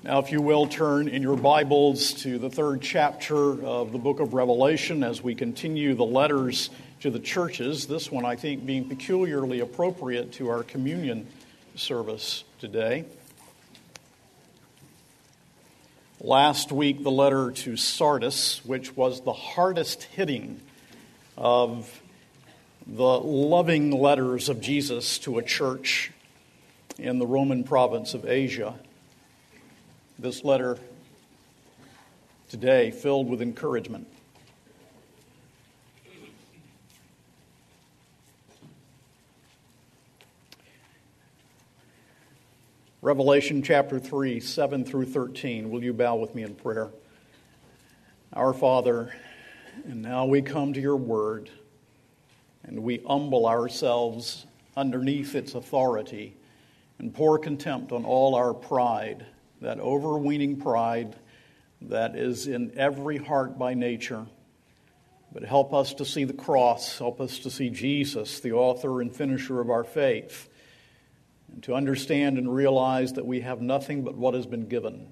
Now, if you will, turn in your Bibles to the third chapter of the book of Revelation as we continue the letters to the churches, this one, I think, being peculiarly appropriate to our communion service today. Last week, the letter to Sardis, which was the hardest hitting of the loving letters of Jesus to a church in the Roman province of Asia. This letter today filled with encouragement. Revelation chapter 3, 7 through 13. Will you bow with me in prayer? Our Father, and now we come to your word, and we humble ourselves underneath its authority and pour contempt on all our pride, that overweening pride that is in every heart by nature. But help us to see the cross, help us to see Jesus, the author and finisher of our faith, and to understand and realize that we have nothing but what has been given.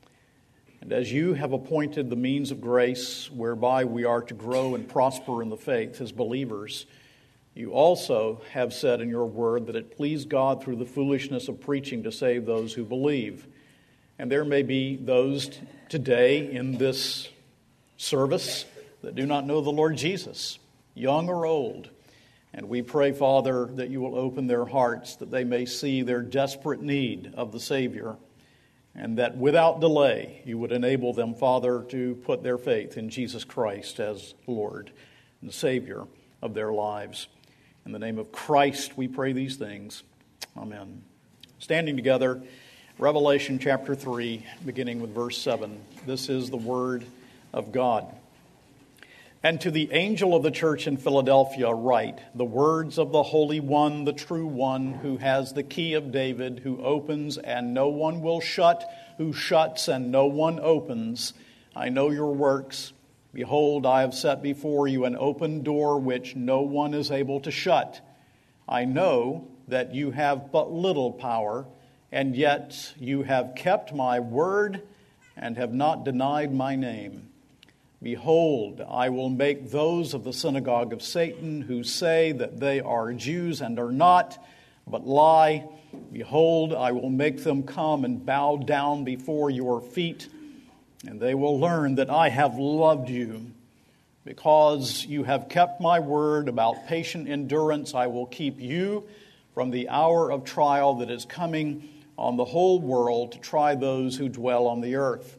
And as you have appointed the means of grace whereby we are to grow and prosper in the faith as believers, you also have said in your word that it pleased God through the foolishness of preaching to save those who believe. And there may be those today in this service that do not know the Lord Jesus, young or old. And we pray, Father, that you will open their hearts, that they may see their desperate need of the Savior, and that without delay you would enable them, Father, to put their faith in Jesus Christ as Lord and Savior of their lives. In the name of Christ we pray these things. Amen. Standing together, Revelation chapter 3, beginning with verse 7. This is the word of God. And to the angel of the church in Philadelphia write, the words of the Holy One, the true One, who has the key of David, who opens and no one will shut, who shuts and no one opens. I know your works. Behold, I have set before you an open door which no one is able to shut. I know that you have but little power, and yet you have kept my word and have not denied my name. Behold, I will make those of the synagogue of Satan who say that they are Jews and are not, but lie. Behold, I will make them come and bow down before your feet, and they will learn that I have loved you. Because you have kept my word about patient endurance, I will keep you from the hour of trial that is coming on the whole world to try those who dwell on the earth.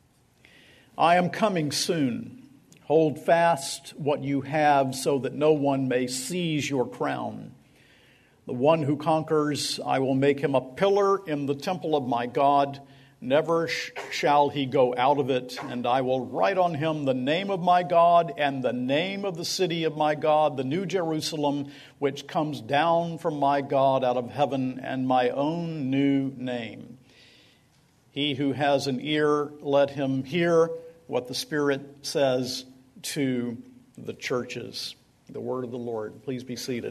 I am coming soon. Hold fast what you have so that no one may seize your crown. The one who conquers, I will make him a pillar in the temple of my God. Never shall he go out of it, and I will write on him the name of my God and the name of the city of my God, the New Jerusalem, which comes down from my God out of heaven, and my own new name. He who has an ear, let him hear what the Spirit says to the churches. The word of the Lord. Please be seated.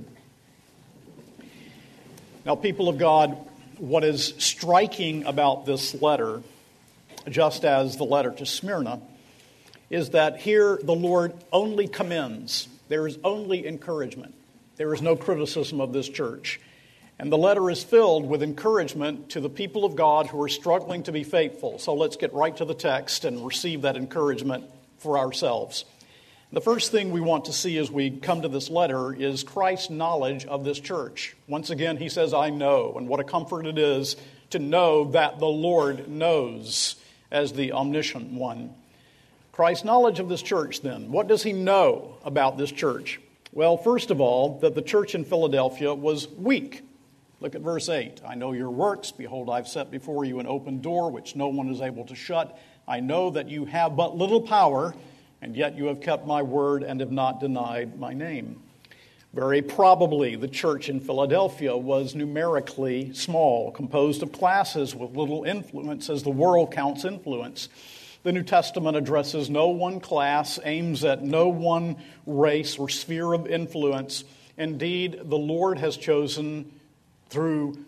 Now, people of God, what is striking about this letter, just as the letter to Smyrna, is that here the Lord only commends. There is only encouragement. There is no criticism of this church. And the letter is filled with encouragement to the people of God who are struggling to be faithful. So let's get right to the text and receive that encouragement for ourselves. The first thing we want to see as we come to this letter is Christ's knowledge of this church. Once again, he says, I know. And what a comfort it is to know that the Lord knows as the omniscient one. Christ's knowledge of this church, then. What does he know about this church? Well, first of all, that the church in Philadelphia was weak. Look at verse 8. I know your works. Behold, I've set before you an open door which no one is able to shut. I know that you have but little power, and yet you have kept my word and have not denied my name. Very probably the church in Philadelphia was numerically small, composed of classes with little influence as the world counts influence. The New Testament addresses no one class, aims at no one race or sphere of influence. Indeed, the Lord has chosen through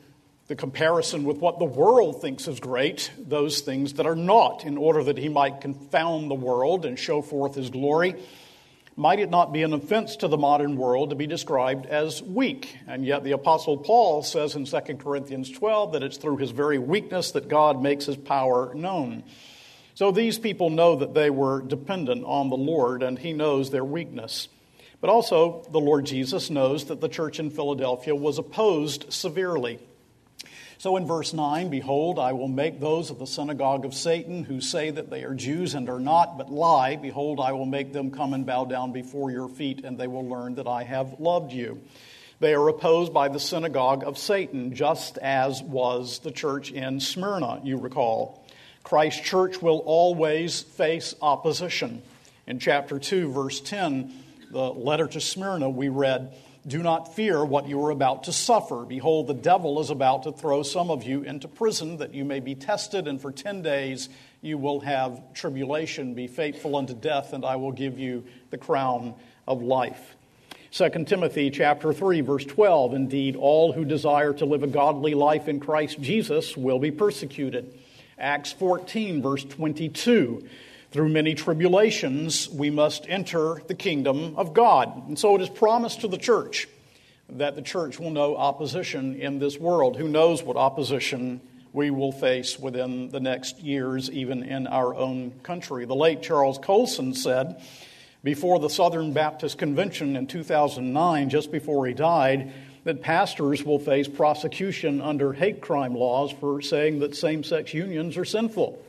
the comparison with what the world thinks is great, those things that are not, in order that he might confound the world and show forth his glory. Might it not be an offense to the modern world to be described as weak? And yet the Apostle Paul says in 2 Corinthians 12 that it's through his very weakness that God makes his power known. So these people know that they were dependent on the Lord, and he knows their weakness. But also the Lord Jesus knows that the church in Philadelphia was opposed severely. So in verse 9, behold, I will make those of the synagogue of Satan who say that they are Jews and are not, but lie. Behold, I will make them come and bow down before your feet, and they will learn that I have loved you. They are opposed by the synagogue of Satan, just as was the church in Smyrna, you recall. Christ's church will always face opposition. In chapter 2, verse 10, the letter to Smyrna, we read, do not fear what you are about to suffer. Behold, the devil is about to throw some of you into prison that you may be tested, and for 10 days you will have tribulation. Be faithful unto death, and I will give you the crown of life. 2 Timothy chapter 3, verse 12, indeed, all who desire to live a godly life in Christ Jesus will be persecuted. Acts 14, verse 22, through many tribulations, we must enter the kingdom of God. And so it is promised to the church that the church will know opposition in this world. Who knows what opposition we will face within the next years, even in our own country. The late Charles Colson said, before the Southern Baptist Convention in 2009, just before he died, that pastors will face prosecution under hate crime laws for saying that same-sex unions are sinful.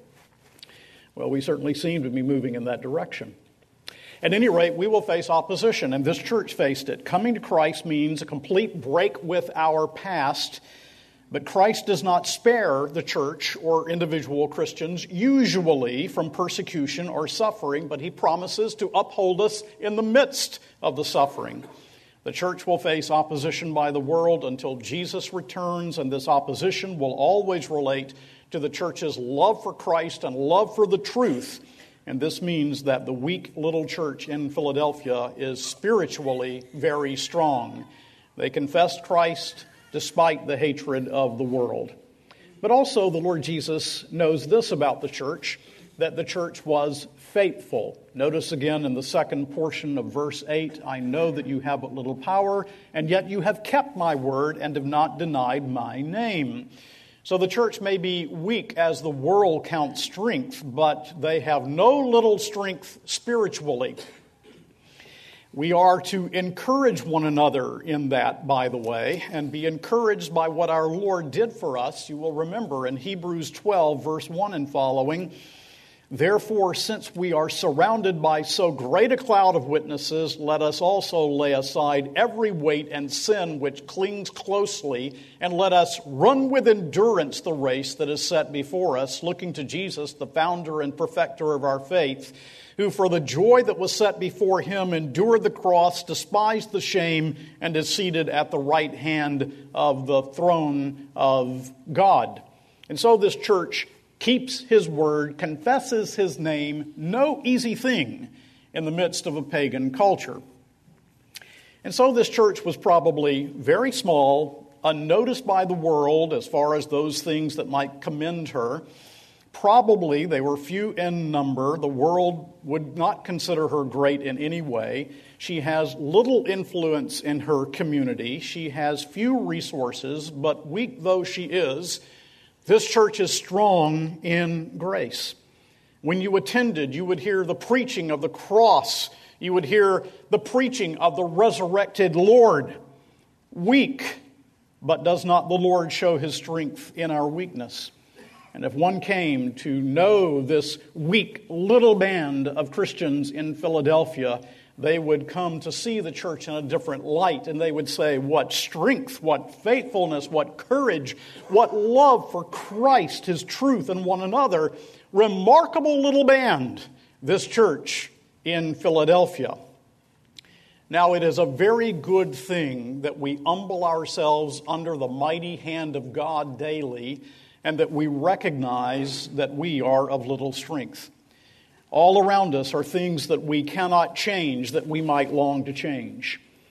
Well, we certainly seem to be moving in that direction. At any rate, we will face opposition, and this church faced it. Coming to Christ means a complete break with our past, but Christ does not spare the church or individual Christians usually from persecution or suffering, but he promises to uphold us in the midst of the suffering. The church will face opposition by the world until Jesus returns, and this opposition will always relate to the church's love for Christ and love for the truth. And this means that the weak little church in Philadelphia is spiritually very strong. They confess Christ despite the hatred of the world. But also the Lord Jesus knows this about the church, that the church was faithful. Notice again in the second portion of verse 8, I know that you have but little power, and yet you have kept my word and have not denied my name. So the church may be weak as the world counts strength, but they have no little strength spiritually. We are to encourage one another in that, by the way, and be encouraged by what our Lord did for us. You will remember in Hebrews 12, verse 1 and following, therefore, since we are surrounded by so great a cloud of witnesses, let us also lay aside every weight and sin which clings closely, and let us run with endurance the race that is set before us, looking to Jesus, the founder and perfecter of our faith, who for the joy that was set before him endured the cross, despised the shame, and is seated at the right hand of the throne of God. And so this church keeps his word, confesses his name, no easy thing in the midst of a pagan culture. And so this church was probably very small, unnoticed by the world as far as those things that might commend her. Probably they were few in number. The world would not consider her great in any way. She has little influence in her community. She has few resources, but weak though she is, this church is strong in grace. When you attended, you would hear the preaching of the cross. You would hear the preaching of the resurrected Lord. Weak, but does not the Lord show his strength in our weakness? And if one came to know this weak little band of Christians in Philadelphia, they would come to see the church in a different light, and they would say, what strength, what faithfulness, what courage, what love for Christ, his truth, and one another. Remarkable little band, this church in Philadelphia. Now, it is a very good thing that we humble ourselves under the mighty hand of God daily, and that we recognize that we are of little strength. All around us are things that we cannot change that we might long to change.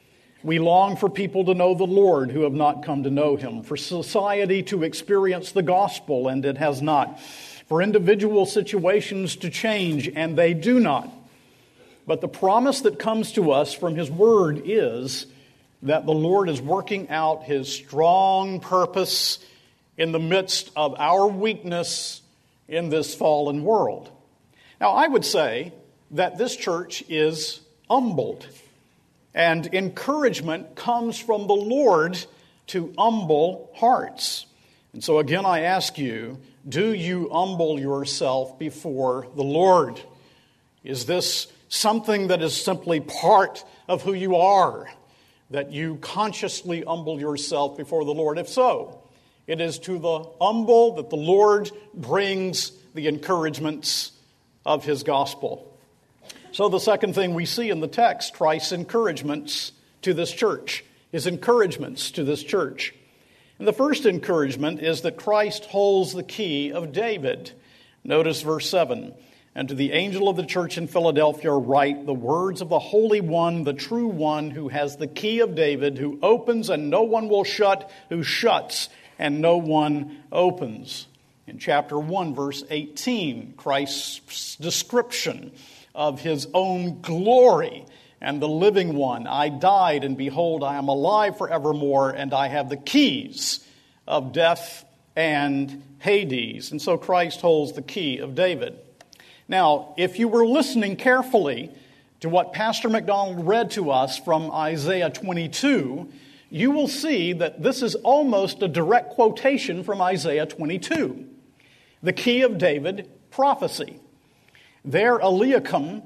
We long for people to know the Lord who have not come to know him, for society to experience the gospel, and it has not, for individual situations to change, and they do not. But the promise that comes to us from his word is that the Lord is working out his strong purpose in the midst of our weakness in this fallen world. Now, I would say that this church is humbled, and encouragement comes from the Lord to humble hearts. And so again, I ask you, do you humble yourself before the Lord? Is this something that is simply part of who you are, that you consciously humble yourself before the Lord? If so, it is to the humble that the Lord brings the encouragements of his gospel. So the second thing we see in the text, Christ's encouragements to this church, his encouragements to this church. And the first encouragement is that Christ holds the key of David. Notice verse 7. And to the angel of the church in Philadelphia write the words of the Holy One, the true One, who has the key of David, who opens and no one will shut, who shuts and no one opens. In chapter 1, verse 18, Christ's description of his own glory and the living one. I died, and behold, I am alive forevermore, and I have the keys of death and Hades. And so Christ holds the key of David. Now, if you were listening carefully to what Pastor McDonald read to us from Isaiah 22, you will see that this is almost a direct quotation from Isaiah 22. The key of David prophecy. There Eliakim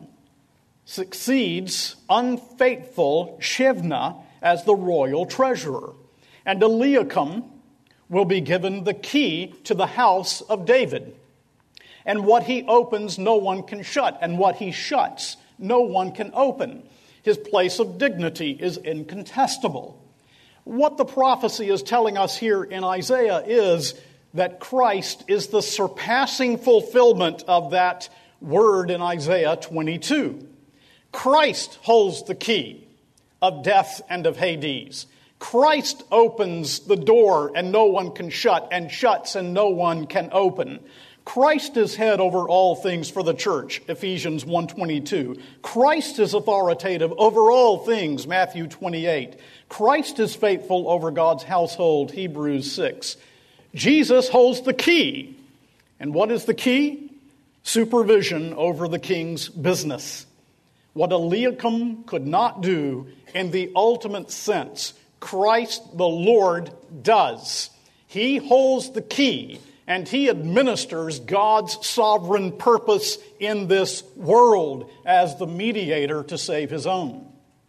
succeeds unfaithful Shebna as the royal treasurer. And Eliakim will be given the key to the house of David. And what he opens, no one can shut. And what he shuts, no one can open. His place of dignity is incontestable. What the prophecy is telling us here in Isaiah is that Christ is the surpassing fulfillment of that word in Isaiah 22. Christ holds the key of death and of Hades. Christ opens the door and no one can shut, and shuts and no one can open. Christ is head over all things for the church, Ephesians 1:22. Christ is authoritative over all things, Matthew 28. Christ is faithful over God's household, Hebrews 6. Jesus holds the key. And what is the key? Supervision over the king's business. What Eliakim could not do in the ultimate sense, Christ the Lord does. He holds the key, and he administers God's sovereign purpose in this world as the mediator to save his own.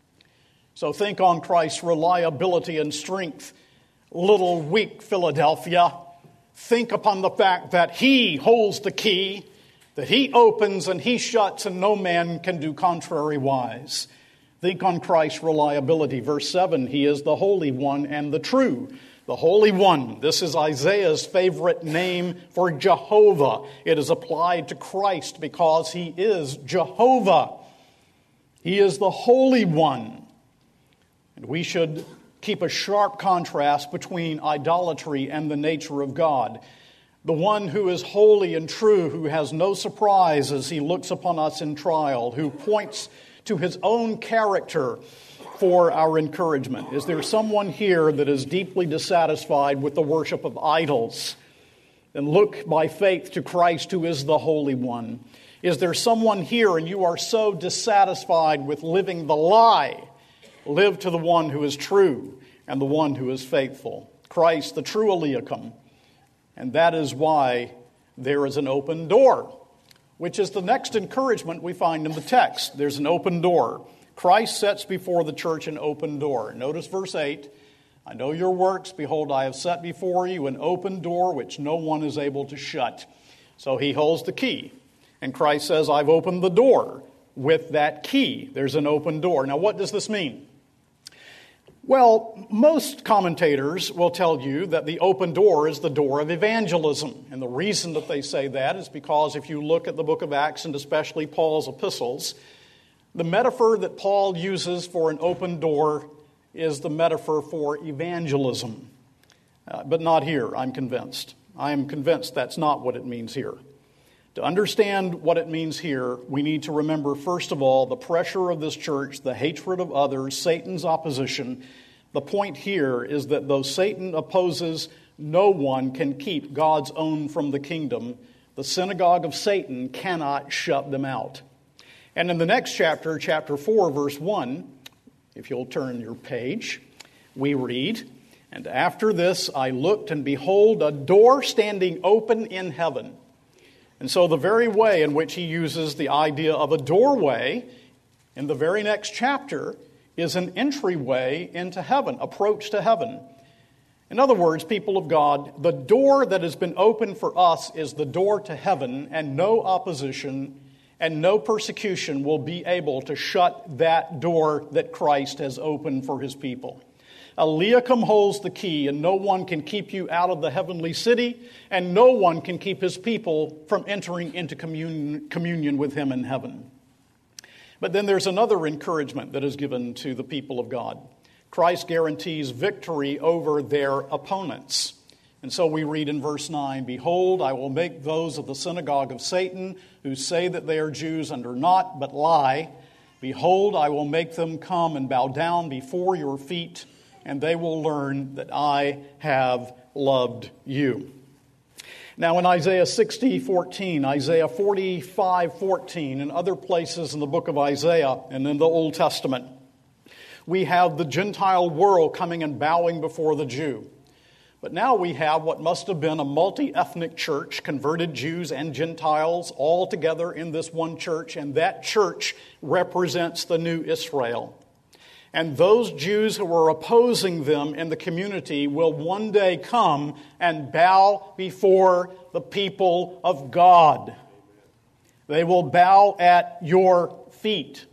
So think on Christ's reliability and strength. Little weak Philadelphia, think upon the fact that he holds the key, that he opens and he shuts, and no man can do contrariwise. Think on Christ's reliability. Verse 7, he is the Holy One and the true. The Holy One. This is Isaiah's favorite name for Jehovah. It is applied to Christ because he is Jehovah. He is the Holy One. And we should keep a sharp contrast between idolatry and the nature of God. The one who is holy and true, who has no surprise as he looks upon us in trial, who points to his own character for our encouragement. Is there someone here that is deeply dissatisfied with the worship of idols? Then look by faith to Christ, who is the Holy One. Is there someone here and you are so dissatisfied with living the lie? Live to the one who is true and the one who is faithful. Christ, the true Eliakim. And that is why there is an open door, which is the next encouragement we find in the text. There's an open door. Christ sets before the church an open door. Notice verse 8. I know your works. Behold, I have set before you an open door which no one is able to shut. So he holds the key. And Christ says, I've opened the door with that key. There's an open door. Now, what does this mean? Well, most commentators will tell you that the open door is the door of evangelism. And the reason that they say that is because if you look at the book of Acts, and especially Paul's epistles, the metaphor that Paul uses for an open door is the metaphor for evangelism. But not here, I'm convinced. I am convinced that's not what it means here. To understand what it means here, we need to remember, first of all, the pressure of this church, the hatred of others, Satan's opposition. The point here is that though Satan opposes, no one can keep God's own from the kingdom. The synagogue of Satan cannot shut them out. And in the next chapter, chapter 4, verse 1, if you'll turn your page, we read, "And after this I looked, and behold, a door standing open in heaven." And so the very way in which he uses the idea of a doorway in the very next chapter is an entryway into heaven, approach to heaven. In other words, people of God, the door that has been opened for us is the door to heaven, and no opposition and no persecution will be able to shut that door that Christ has opened for his people. Eliakim holds the key, and no one can keep you out of the heavenly city, and no one can keep his people from entering into communion with him in heaven. But then there's another encouragement that is given to the people of God. Christ guarantees victory over their opponents. And so we read in verse 9, "Behold, I will make those of the synagogue of Satan who say that they are Jews and are not, but lie. Behold, I will make them come and bow down before your feet, and they will learn that I have loved you." Now in Isaiah 60:14, Isaiah 45:14, and other places in the book of Isaiah and in the Old Testament, we have the Gentile world coming and bowing before the Jew. But now we have what must have been a multi-ethnic church, converted Jews and Gentiles all together in this one church, and that church represents the new Israel. And those Jews who were opposing them in the community will one day come and bow before the people of God. They will bow at your feet.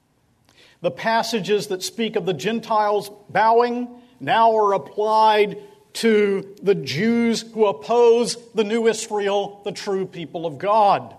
The passages that speak of the Gentiles bowing now are applied to the Jews who oppose the new Israel, the true people of God.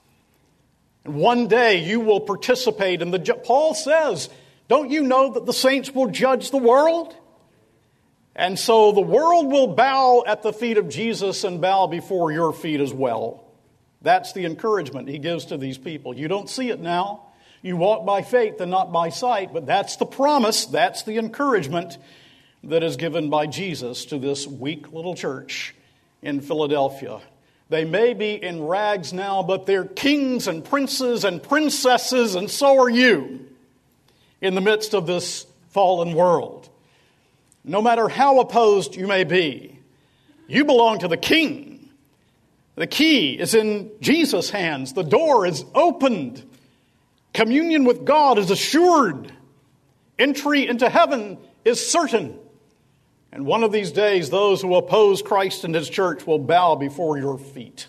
And one day you will participate in Paul says, don't you know that the saints will judge the world? And so the world will bow at the feet of Jesus and bow before your feet as well. That's the encouragement he gives to these people. You don't see it now. You walk by faith and not by sight, but that's the promise, that's the encouragement that is given by Jesus to this weak little church in Philadelphia. They may be in rags now, but they're kings and princes and princesses, and so are you in the midst of this fallen world. No matter how opposed you may be, you belong to the King. The key is in Jesus' hands. The door is opened. Communion with God is assured. Entry into heaven is certain. And one of these days, those who oppose Christ and his church will bow before your feet.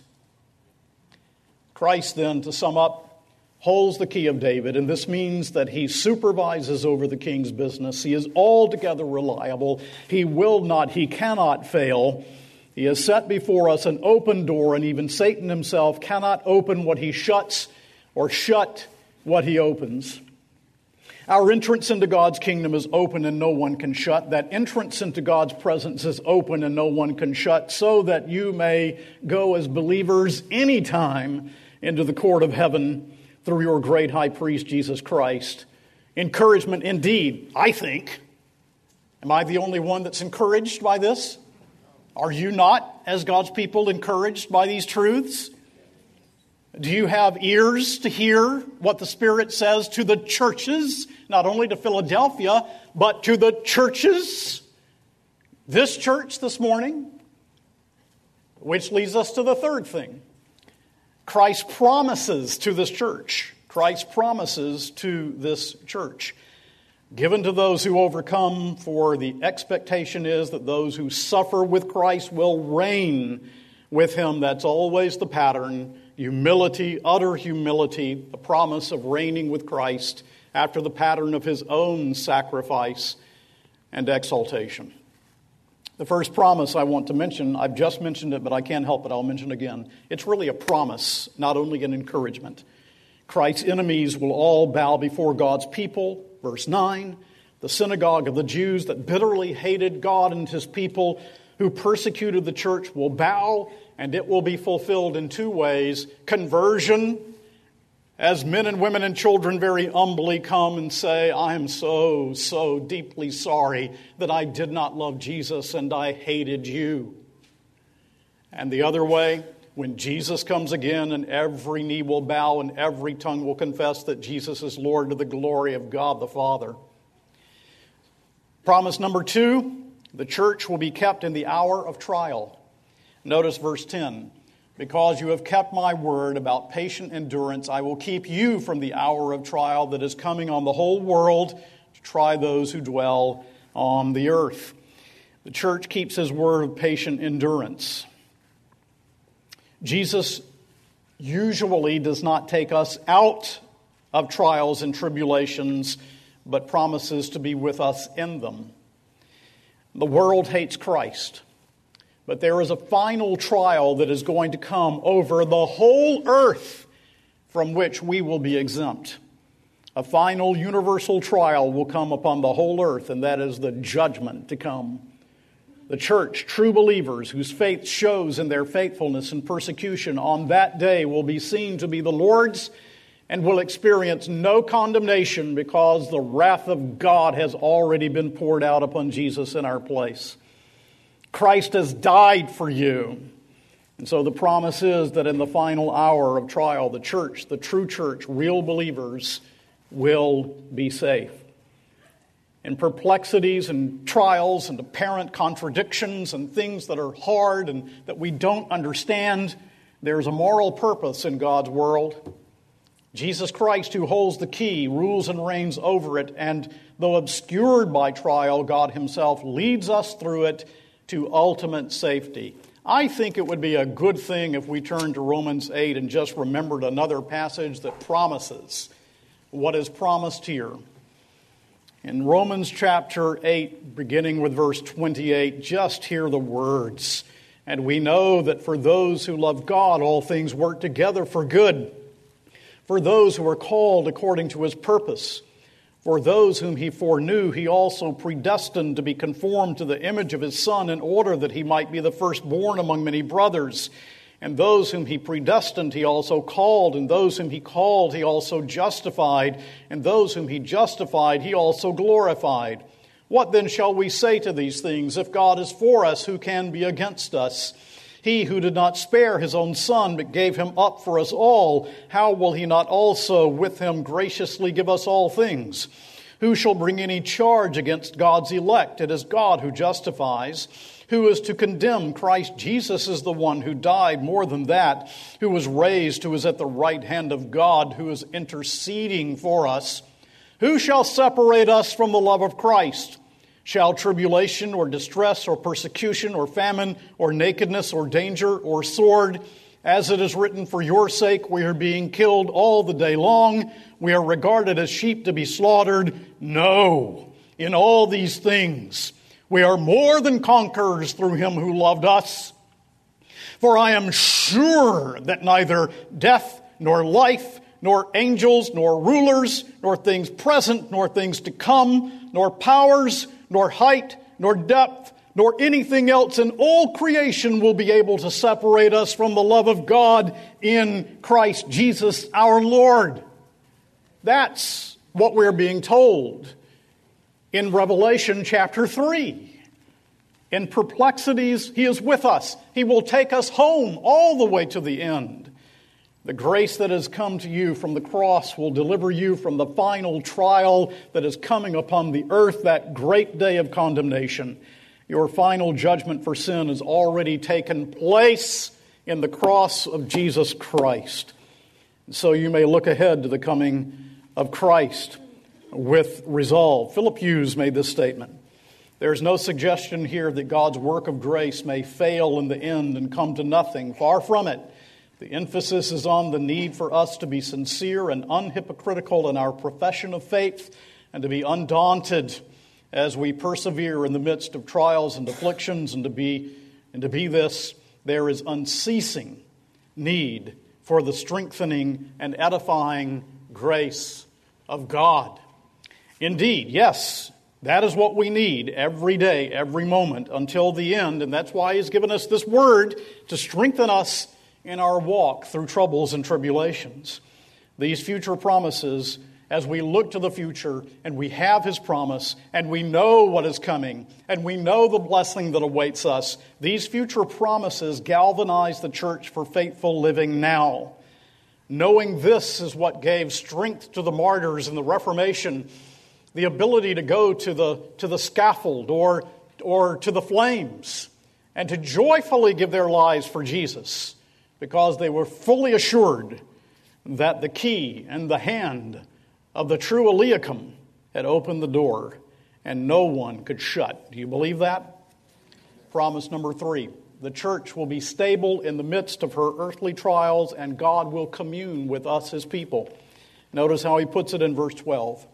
Christ, then, to sum up, holds the key of David, and this means that he supervises over the king's business. He is altogether reliable. He cannot fail. He has set before us an open door, and even Satan himself cannot open what he shuts or shut what he opens. Our entrance into God's kingdom is open and no one can shut. That entrance into God's presence is open and no one can shut, so that you may go as believers anytime into the court of heaven through your great high priest, Jesus Christ. Encouragement indeed, I think. Am I the only one that's encouraged by this? Are you not, as God's people, encouraged by these truths? Do you have ears to hear what the Spirit says to the churches, not only to Philadelphia, but to the churches? This church this morning, which leads us to the third thing. Christ promises to this church. Christ promises to this church. Given to those who overcome, for the expectation is that those who suffer with Christ will reign with him. That's always the pattern. Humility, utter humility, the promise of reigning with Christ after the pattern of his own sacrifice and exaltation. The first promise I want to mention, I've just mentioned it, but I can't help it, I'll mention it again. It's really a promise, not only an encouragement. Christ's enemies will all bow before God's people, verse 9. The synagogue of the Jews that bitterly hated God and his people, who persecuted the church, will bow, and it will be fulfilled in two ways. Conversion, as men and women and children very humbly come and say, I am so deeply sorry that I did not love Jesus and I hated you. And the other way, when Jesus comes again and every knee will bow and every tongue will confess that Jesus is Lord to the glory of God the Father. Promise number 2, the church will be kept in the hour of trial. Notice verse 10. Because you have kept my word about patient endurance, I will keep you from the hour of trial that is coming on the whole world to try those who dwell on the earth. The church keeps his word of patient endurance. Jesus usually does not take us out of trials and tribulations, but promises to be with us in them. The world hates Christ, but there is a final trial that is going to come over the whole earth from which we will be exempt. A final universal trial will come upon the whole earth, and that is the judgment to come. The church, true believers whose faith shows in their faithfulness and persecution, on that day will be seen to be the Lord's and will experience no condemnation because the wrath of God has already been poured out upon Jesus in our place. Christ has died for you. And so the promise is that in the final hour of trial, the church, the true church, real believers will be safe. In perplexities and trials and apparent contradictions and things that are hard and that we don't understand, there's a moral purpose in God's world. Jesus Christ, who holds the key, rules and reigns over it, and though obscured by trial, God himself leads us through it to ultimate safety. I think it would be a good thing if we turned to Romans 8 and just remembered another passage that promises what is promised here. In Romans chapter 8, beginning with verse 28, just hear the words. And we know that for those who love God, all things work together for good. For those who are called according to his purpose. For those whom he foreknew, he also predestined to be conformed to the image of his Son, in order that he might be the firstborn among many brothers. And those whom he predestined, he also called. And those whom he called, he also justified. And those whom he justified, he also glorified. What then shall we say to these things? If God is for us, who can be against us? He who did not spare his own Son, but gave him up for us all, how will he not also with him graciously give us all things? Who shall bring any charge against God's elect? It is God who justifies. Who is to condemn? Christ Jesus is the one who died, more than that, who was raised, who is at the right hand of God, who is interceding for us. Who shall separate us from the love of Christ? Shall tribulation or distress or persecution or famine or nakedness or danger or sword? As it is written, for your sake we are being killed all the day long. We are regarded as sheep to be slaughtered. No, in all these things we are more than conquerors through him who loved us. For I am sure that neither death nor life, nor angels, nor rulers, nor things present, nor things to come, nor powers, nor height, nor depth, nor anything else in all creation will be able to separate us from the love of God in Christ Jesus our Lord. That's what we're being told in Revelation chapter 3. In perplexities, he is with us. He will take us home all the way to the end. The grace that has come to you from the cross will deliver you from the final trial that is coming upon the earth, that great day of condemnation. Your final judgment for sin has already taken place in the cross of Jesus Christ. So you may look ahead to the coming of Christ with resolve. Philip Hughes made this statement. There is no suggestion here that God's work of grace may fail in the end and come to nothing. Far from it. The emphasis is on the need for us to be sincere and unhypocritical in our profession of faith and to be undaunted as we persevere in the midst of trials and afflictions, and to be this, there is unceasing need for the strengthening and edifying grace of God. Indeed, yes, That is what we need every day, every moment, until the end. And that's why He's given us this word to strengthen us in our walk through troubles and tribulations. These future promises, as we look to the future and we have His promise and we know what is coming and we know the blessing that awaits us, these future promises galvanize the church for faithful living now. Knowing this is what gave strength to the martyrs in the Reformation, the ability to go to the scaffold or to the flames and to joyfully give their lives for Jesus, because they were fully assured that the key and the hand of the true Eliakim had opened the door and no one could shut. Do you believe that? Promise number 3. The church will be stable in the midst of her earthly trials, and God will commune with us, His people. Notice how He puts it in verse 12.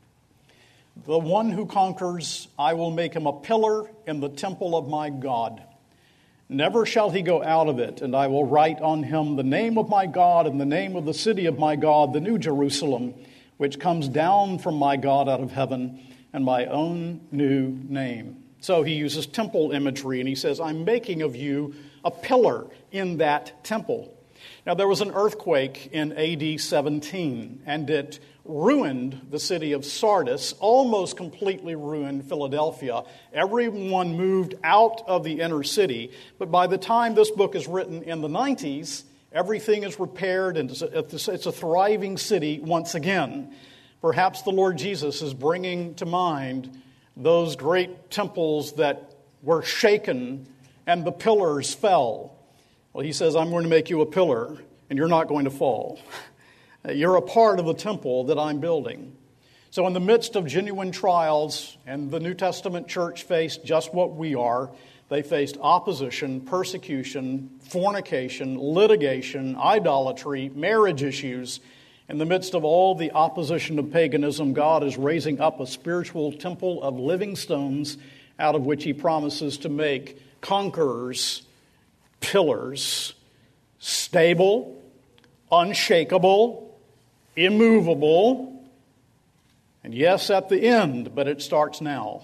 The one who conquers, I will make him a pillar in the temple of my God. Never shall he go out of it, and I will write on him the name of my God and the name of the city of my God, the New Jerusalem, which comes down from my God out of heaven, and my own new name. So he uses temple imagery, and he says, I'm making of you a pillar in that temple. Now, there was an earthquake in AD 17, and it ruined the city of Sardis, almost completely ruined Philadelphia. Everyone moved out of the inner city, but by the time this book is written in the 90s, everything is repaired, and it's a thriving city once again. Perhaps the Lord Jesus is bringing to mind those great temples that were shaken and the pillars fell. Well, He says, I'm going to make you a pillar, and you're not going to fall. You're a part of the temple that I'm building. So in the midst of genuine trials, and the New Testament church faced just what we are, they faced opposition, persecution, fornication, litigation, idolatry, marriage issues. In the midst of all the opposition of paganism, God is raising up a spiritual temple of living stones out of which He promises to make conquerors, pillars, stable, unshakable, immovable, and yes, at the end, but it starts now.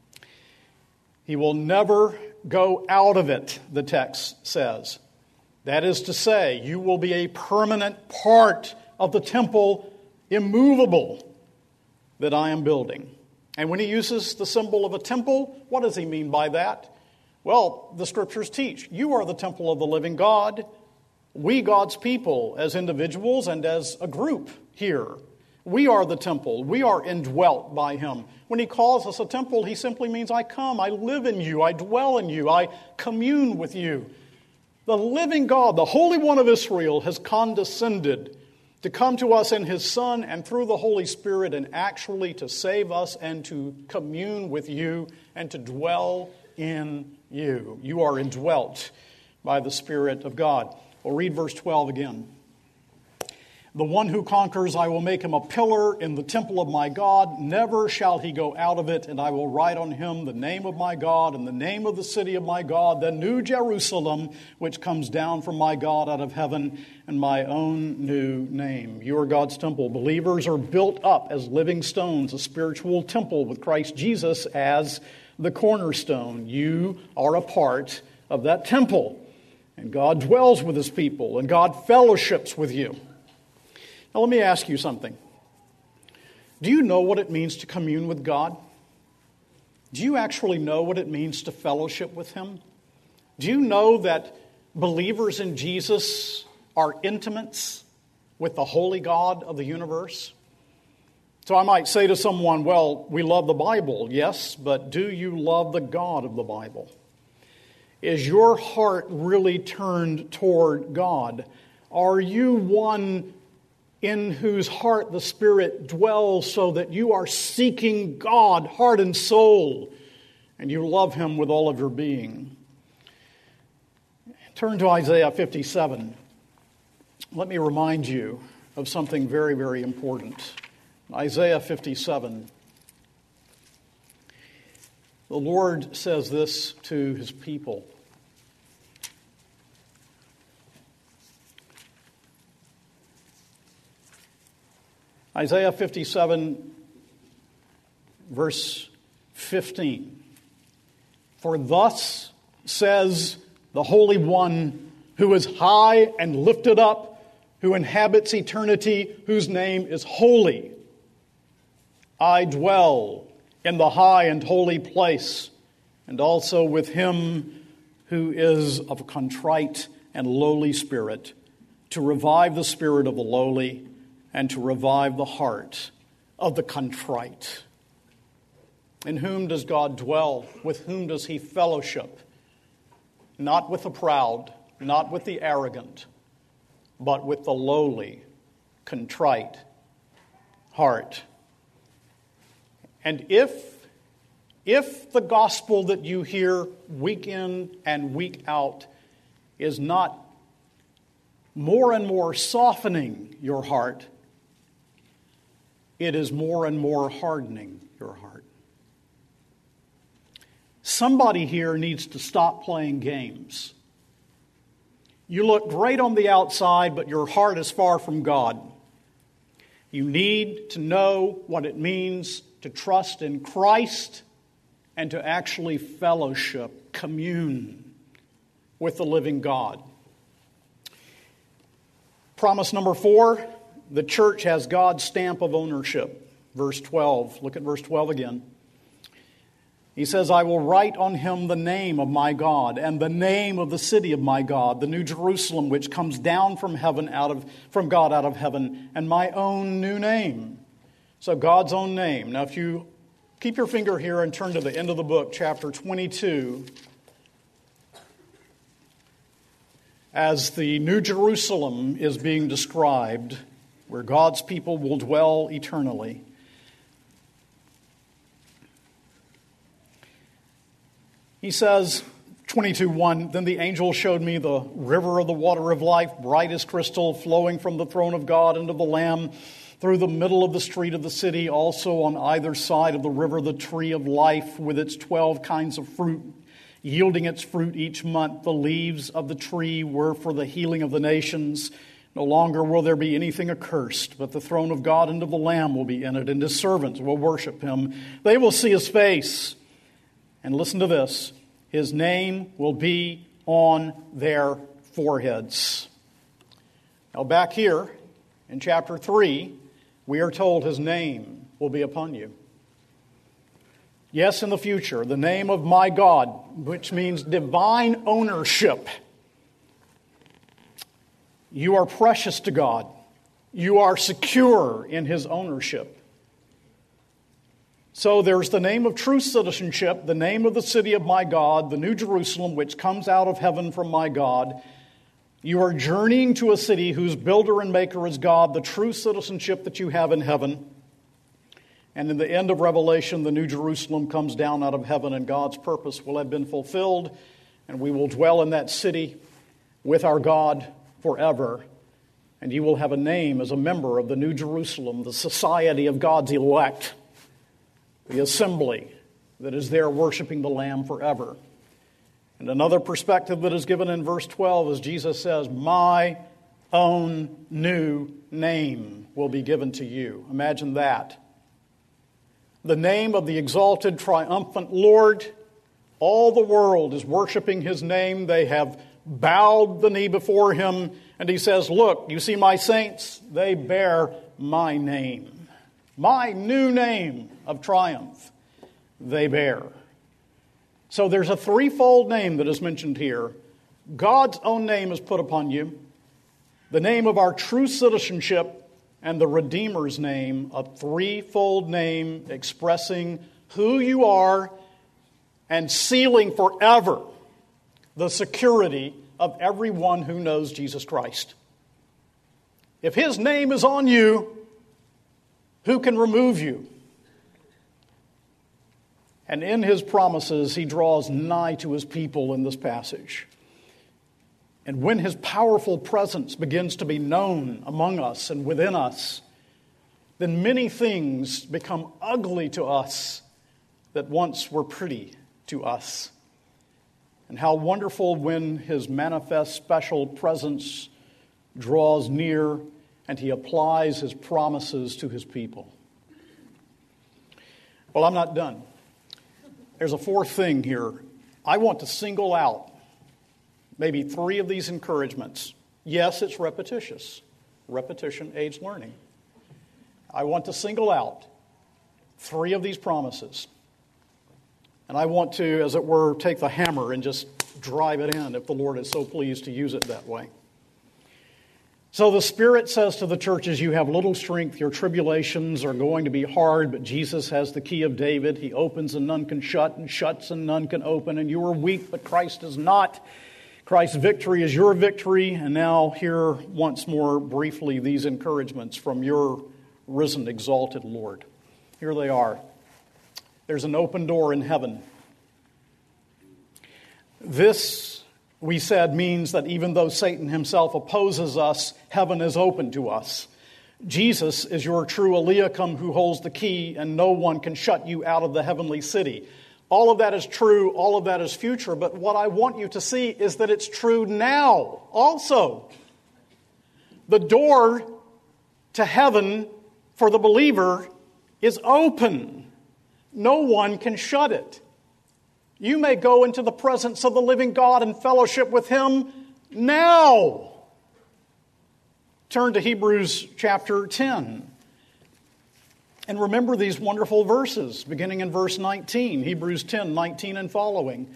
He will never go out of it, the text says. That is to say, you will be a permanent part of the temple, immovable, that I am building. And when he uses the symbol of a temple, what does he mean by that? Well, the Scriptures teach, you are the temple of the living God. We, God's people, as individuals and as a group here, we are the temple. We are indwelt by Him. When He calls us a temple, He simply means I come, I live in you, I dwell in you, I commune with you. The living God, the Holy One of Israel, has condescended to come to us in His Son and through the Holy Spirit, and actually to save us and to commune with you and to dwell in you. You are indwelt by the Spirit of God. We'll read verse 12 again. The one who conquers, I will make him a pillar in the temple of my God. Never shall he go out of it, and I will write on him the name of my God and the name of the city of my God, the New Jerusalem, which comes down from my God out of heaven, and my own new name. You are God's temple. Believers are built up as living stones, a spiritual temple with Christ Jesus as the cornerstone. You are a part of that temple, and God dwells with His people, and God fellowships with you. Now let me ask you something. Do you know what it means to commune with God? Do you actually know what it means to fellowship with Him? Do you know that believers in Jesus are intimates with the holy God of the universe? So I might say to someone, well, we love the Bible. Yes, but do you love the God of the Bible? Is your heart really turned toward God? Are you one in whose heart the Spirit dwells, so that you are seeking God, heart and soul, and you love Him with all of your being? Turn to Isaiah 57. Let me remind you of something very, very important. Isaiah 57. The Lord says this to His people. Isaiah 57, verse 15. For thus says the Holy One, who is high and lifted up, who inhabits eternity, whose name is holy. I dwell in the high and holy place, and also with him who is of a contrite and lowly spirit, to revive the spirit of the lowly and to revive the heart of the contrite. In whom does God dwell? With whom does he fellowship? Not with the proud, not with the arrogant, but with the lowly, contrite heart. And if the gospel that you hear week in and week out is not more and more softening your heart, it is more and more hardening your heart. Somebody here needs to stop playing games. You look great on the outside, but your heart is far from God. You need to know what it means to trust in Christ and to actually fellowship, commune with the living God. Promise number 4, the church has God's stamp of ownership. Verse 12, look at verse 12 again. He says, I will write on him the name of my God and the name of the city of my God, the New Jerusalem, which comes down from heaven from God out of heaven, and my own new name. So God's own name. Now if you keep your finger here and turn to the end of the book, chapter 22, as the New Jerusalem is being described, where God's people will dwell eternally. He says, 22:1, then the angel showed me the river of the water of life, bright as crystal, flowing from the throne of God into the Lamb, through the middle of the street of the city, also on either side of the river, the tree of life with its 12 kinds of fruit, yielding its fruit each month. The leaves of the tree were for the healing of the nations. No longer will there be anything accursed, but the throne of God and of the Lamb will be in it, and his servants will worship him. They will see his face. And listen to this, his name will be on their foreheads. Now back here in chapter 3, we are told his name will be upon you. Yes, in the future, the name of my God, which means divine ownership. You are precious to God. You are secure in his ownership. So there's the name of true citizenship, the name of the city of my God, the New Jerusalem, which comes out of heaven from my God. You are journeying to a city whose builder and maker is God, the true citizenship that you have in heaven. And in the end of Revelation, the New Jerusalem comes down out of heaven, and God's purpose will have been fulfilled, and we will dwell in that city with our God forever. And you will have a name as a member of the New Jerusalem, the society of God's elect, the assembly that is there worshiping the Lamb forever. And another perspective that is given in verse 12 is Jesus says, my own new name will be given to you. Imagine that. The name of the exalted, triumphant Lord. All the world is worshiping his name. They have bowed the knee before him. And he says, look, you see my saints? They bear my name. My new name of triumph they bear. So there's a threefold name that is mentioned here. God's own name is put upon you. The name of our true citizenship and the Redeemer's name, a threefold name expressing who you are and sealing forever the security of everyone who knows Jesus Christ. If his name is on you, who can remove you? And in his promises, he draws nigh to his people in this passage. And when his powerful presence begins to be known among us and within us, then many things become ugly to us that once were pretty to us. And how wonderful when his manifest special presence draws near and he applies his promises to his people. Well, I'm not done. There's a fourth thing here. I want to single out maybe 3 of these encouragements. Yes, it's repetitious. Repetition aids learning. I want to single out 3 of these promises. And I want to, as it were, take the hammer and just drive it in if the Lord is so pleased to use it that way. So the Spirit says to the churches, you have little strength, your tribulations are going to be hard, but Jesus has the key of David. He opens and none can shut, and shuts and none can open. And you are weak, but Christ is not. Christ's victory is your victory. And now hear once more briefly these encouragements from your risen, exalted Lord. Here they are. There's an open door in heaven. This, we said, means that even though Satan himself opposes us, heaven is open to us. Jesus is your true Eliakim who holds the key, and no one can shut you out of the heavenly city. All of that is true, all of that is future, but what I want you to see is that it's true now also. The door to heaven for the believer is open. No one can shut it. You may go into the presence of the living God and fellowship with Him now. Turn to Hebrews chapter 10. And remember these wonderful verses, beginning in verse 19. Hebrews 10, 19 and following.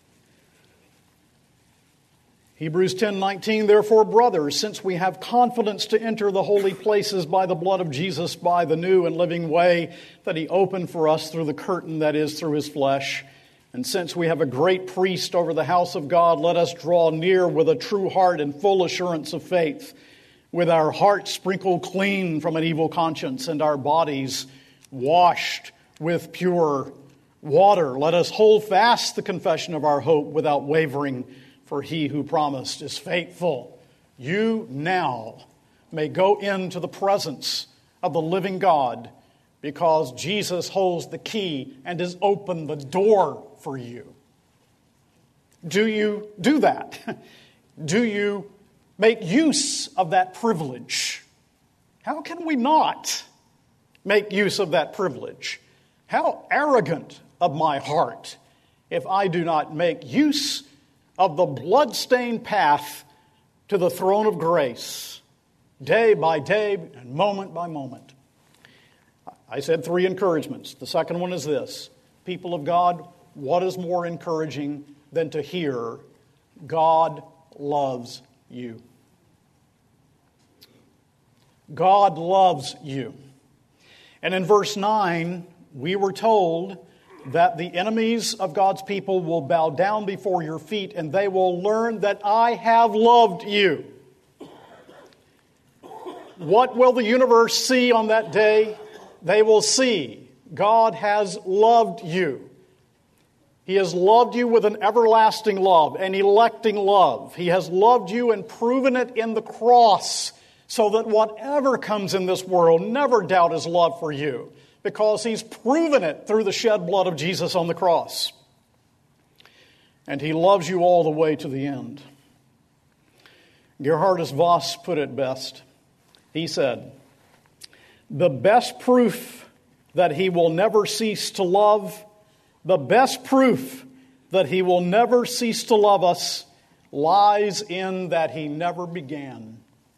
Hebrews 10:19, therefore, brothers, since we have confidence to enter the holy places by the blood of Jesus, by the new and living way that He opened for us through the curtain that is through His flesh, and since we have a great priest over the house of God, let us draw near with a true heart and full assurance of faith, with our hearts sprinkled clean from an evil conscience and our bodies washed with pure water. Let us hold fast the confession of our hope without wavering, for He who promised is faithful. You now may go into the presence of the living God because Jesus holds the key and has opened the door for you. Do you do that? Do you make use of that privilege? How can we not make use of that privilege? How arrogant of my heart if I do not make use of the blood-stained path to the throne of grace, day by day and moment by moment. I said 3 encouragements. The second one is this. People of God, what is more encouraging than to hear God loves you? God loves you. And in verse 9, we were told that the enemies of God's people will bow down before your feet and they will learn that I have loved you. What will the universe see on that day? They will see God has loved you. He has loved you with an everlasting love, an electing love. He has loved you and proven it in the cross so that whatever comes in this world, never doubt His love for you, because He's proven it through the shed blood of Jesus on the cross. And He loves you all the way to the end. Gerhardus Voss put it best. He said, the best proof that He will never cease to love, the best proof that He will never cease to love us lies in that He never began.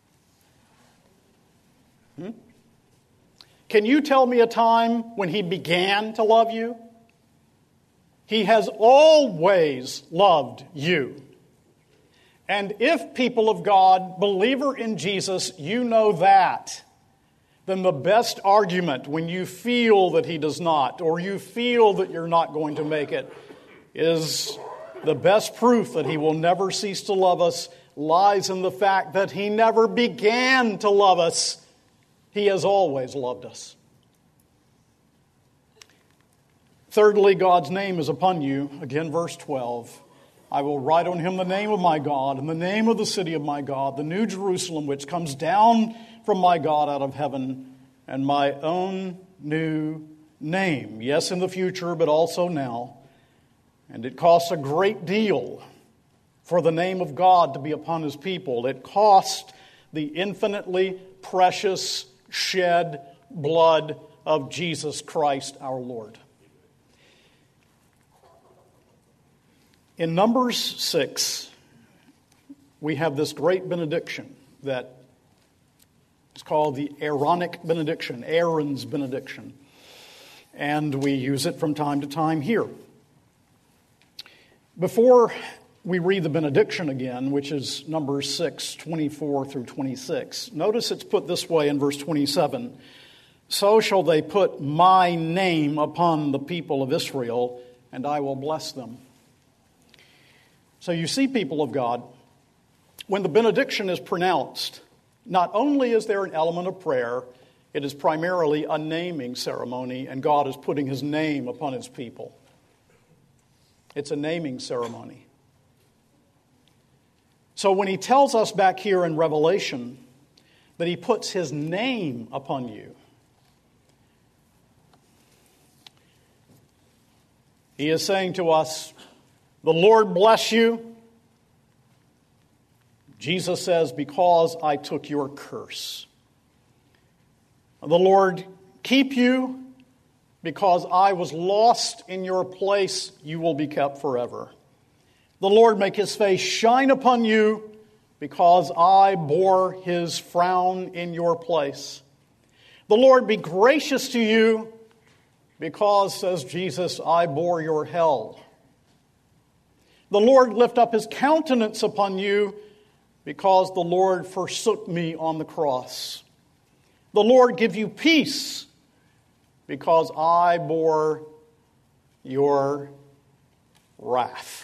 Can you tell me a time when He began to love you? He has always loved you. And if, people of God, believer in Jesus, you know that, then the best argument when you feel that He does not, or you feel that you're not going to make it, is the best proof that He will never cease to love us lies in the fact that He never began to love us. He has always loved us. Thirdly, God's name is upon you. Again, verse 12. I will write on him the name of my God and the name of the city of my God, the new Jerusalem, which comes down from my God out of heaven, and my own new name. Yes, in the future, but also now. And it costs a great deal for the name of God to be upon His people. It cost the infinitely precious shed blood of Jesus Christ our Lord. In Numbers 6, we have this great benediction that is called the Aaronic benediction, Aaron's benediction. And we use it from time to time here. Before we read the benediction again, which is Numbers 6, 24 through 26, notice it's put this way in verse 27. So shall they put my name upon the people of Israel, and I will bless them. So you see, people of God, when the benediction is pronounced, not only is there an element of prayer, it is primarily a naming ceremony, and God is putting his name upon his people. It's a naming ceremony. So when he tells us back here in Revelation that he puts his name upon you, he is saying to us, the Lord bless you. Jesus says, because I took your curse. The Lord keep you, because I was lost in your place, you will be kept forever. The Lord make his face shine upon you, because I bore his frown in your place. The Lord be gracious to you, because, says Jesus, I bore your hell. The Lord lift up his countenance upon you, because the Lord forsook me on the cross. The Lord give you peace, because I bore your wrath.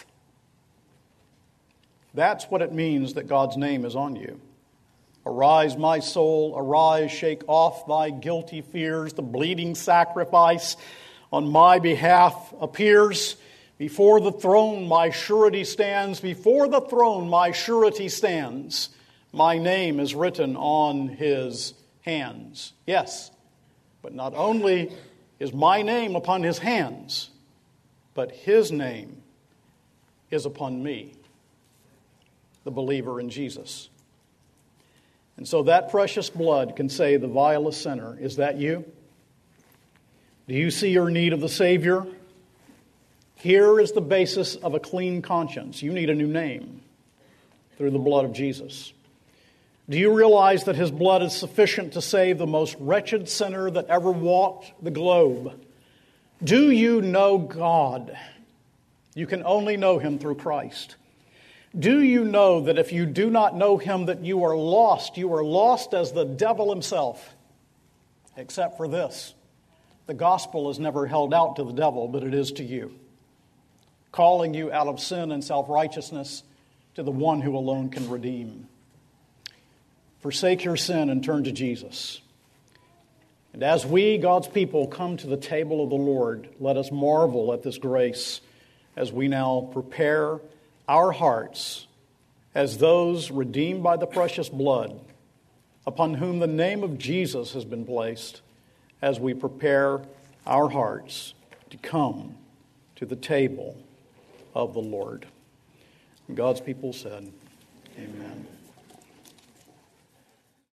That's what it means that God's name is on you. Arise, my soul, arise, shake off thy guilty fears. The bleeding sacrifice on my behalf appears. Before the throne my surety stands. Before the throne my surety stands. My name is written on his hands. Yes, but not only is my name upon his hands, but his name is upon me, the believer in Jesus. And so that precious blood can save the vilest sinner. Is that you? Do you see your need of the Savior? Here is the basis of a clean conscience. You need a new name through the blood of Jesus. Do you realize that his blood is sufficient to save the most wretched sinner that ever walked the globe? Do you know God? You can only know him through Christ. Do you know that if you do not know him, that you are lost? You are lost as the devil himself. Except for this. The gospel is never held out to the devil, but it is to you. Calling you out of sin and self-righteousness to the one who alone can redeem. Forsake your sin and turn to Jesus. And as we, God's people, come to the table of the Lord, let us marvel at this grace as we now prepare our hearts as those redeemed by the precious blood, upon whom the name of Jesus has been placed, as we prepare our hearts to come to the table of the Lord. And God's people said, amen.